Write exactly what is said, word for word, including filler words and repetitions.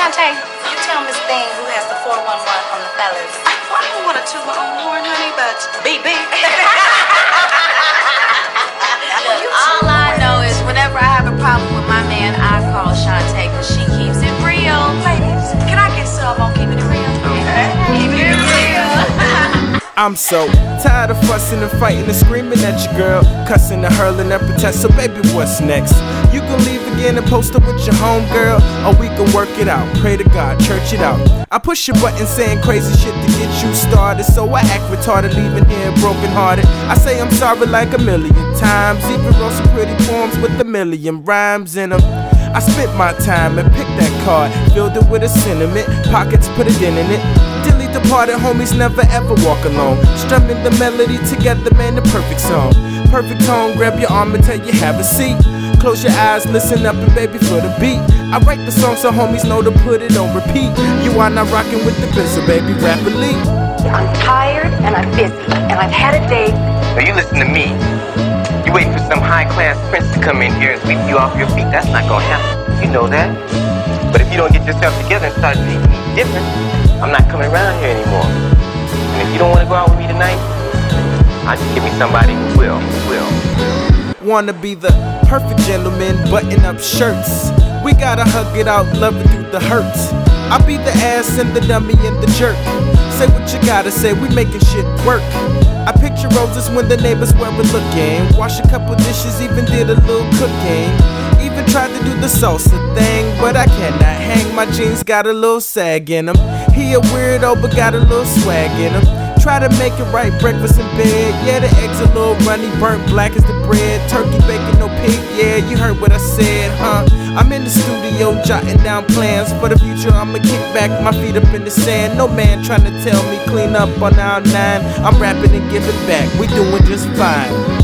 Shantae, you tell Miss Thing who has the four one one from the fellas. Well, I don't want to toot my own horn, honey, but B B. All I know is whenever I have a problem with my man, I call Shantae because she keeps it real. Ladies, can I get some on keeping it real? Okay. Keeping it real. I'm so tired of fussing and fighting and screaming at your girl, cussing and hurling epithets. So baby, what's next? You can leave again and post up with your homegirl, or we can work it out. Pray to God, church it out. I push your button saying crazy shit to get you started, so I act retarded, leaving here broken hearted. I say I'm sorry like a million times, even wrote some pretty poems with a million rhymes in them. I spent my time and picked that card, filled it with a sentiment, pockets put a dent in it. Delete the part that homies never ever walk alone. Strumming the melody together, man, the perfect song. Perfect tone, grab your arm and tell you have a seat. Close your eyes, listen up and baby for the beat. I write the song so homies know to put it on repeat. You are not rocking with the pencil, baby, rapidly. I'm tired and I'm busy and I've had a date. Now you listen to me. You waiting for some high-class prince to come in here and sweep you off your feet. That's not gonna happen. You know that. But if you don't get yourself together and start treating me different, I'm not coming around here anymore. And if you don't want to go out with me tonight, I'll just give me somebody who will, who will. Wanna be the perfect gentleman, button up shirts. We gotta hug it out, love it through the hurts. I'll be the ass and the dummy and the jerk. Say what you gotta say, we making shit work. I picture roses when the neighbors were looking. Wash a couple dishes, even did a little cooking. Even tried to do the salsa thing, but I cannot hang. My jeans got a little sag in them. He a weirdo, but got a little swag in him. Try to make it right, breakfast in bed. Yeah, the eggs a little runny, burnt black as the bread. Turkey bacon, no pig, yeah, you heard what I said, huh? I'm in the studio, jotting down plans for the future. I'ma kick back, my feet up in the sand. No man trying to tell me clean up on aisle nine. I'm rapping and giving back, we doing just fine.